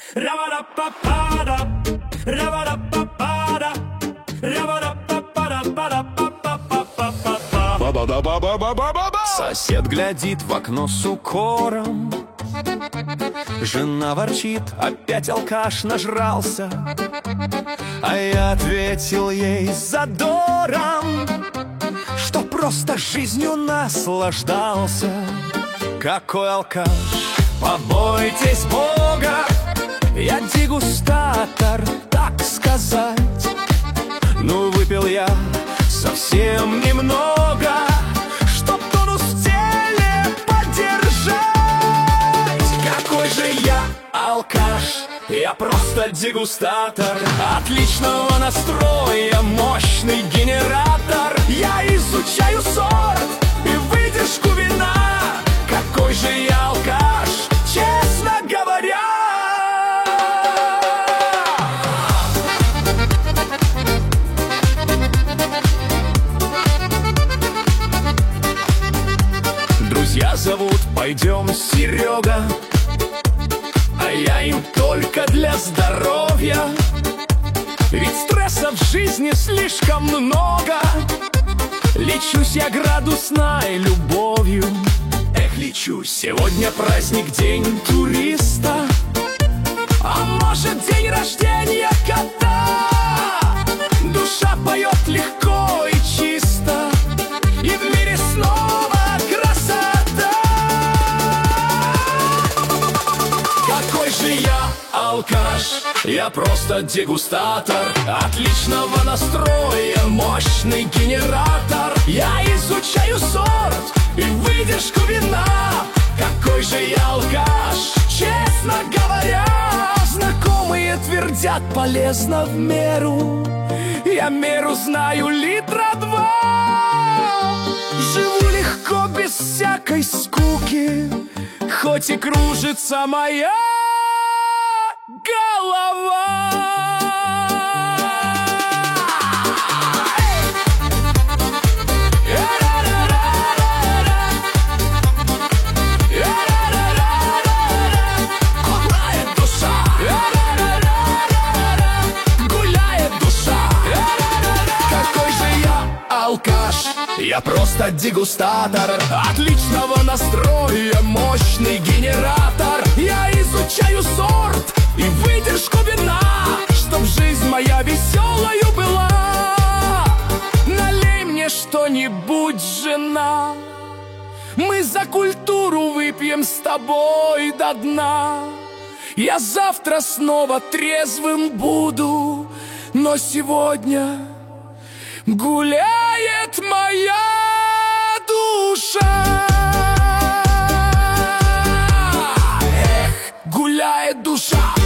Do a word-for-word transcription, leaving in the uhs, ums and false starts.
Сосед глядит в окно с укором, жена ворчит, опять алкаш нажрался. А я ответил ей задором, что просто жизнью наслаждался. Какой алкаш, побойтесь Бога, я дегустатор, так сказать. Ну, выпил я совсем немного, чтоб тонус в теле поддержать. Какой же я алкаш, я просто дегустатор отличного настроя, мощный генератор. Я изучаю сорт и выдержку вина. Какой же я алкаш, честно говоря. Друзья зовут, пойдем, Серега, а я им только для здоровья. Ведь стресса в жизни слишком много. Лечусь я градусной любовью. Эх, лечусь, сегодня праздник, день туриста, а может, день рождения кота. Душа поет легко и чисто, и в мире снова красота. Какой же я алкаш, я просто дегустатор отличного настроя, мощный генератор. Я изучаю сорт и выдержку вина. Какой же я алкаш, честно говоря. Знакомые твердят, полезно в меру, я меру знаю литра два. Живу легко, без всякой скуки, хоть и кружится моя голова. Я просто дегустатор отличного настроя, мощный генератор. Я изучаю сорт и выдержку вина, чтоб жизнь моя веселою была. Налей мне что-нибудь, жена, мы за культуру выпьем с тобой до дна. Я завтра снова трезвым буду, но сегодня гуляет моя душа. Эх, гуляет душа.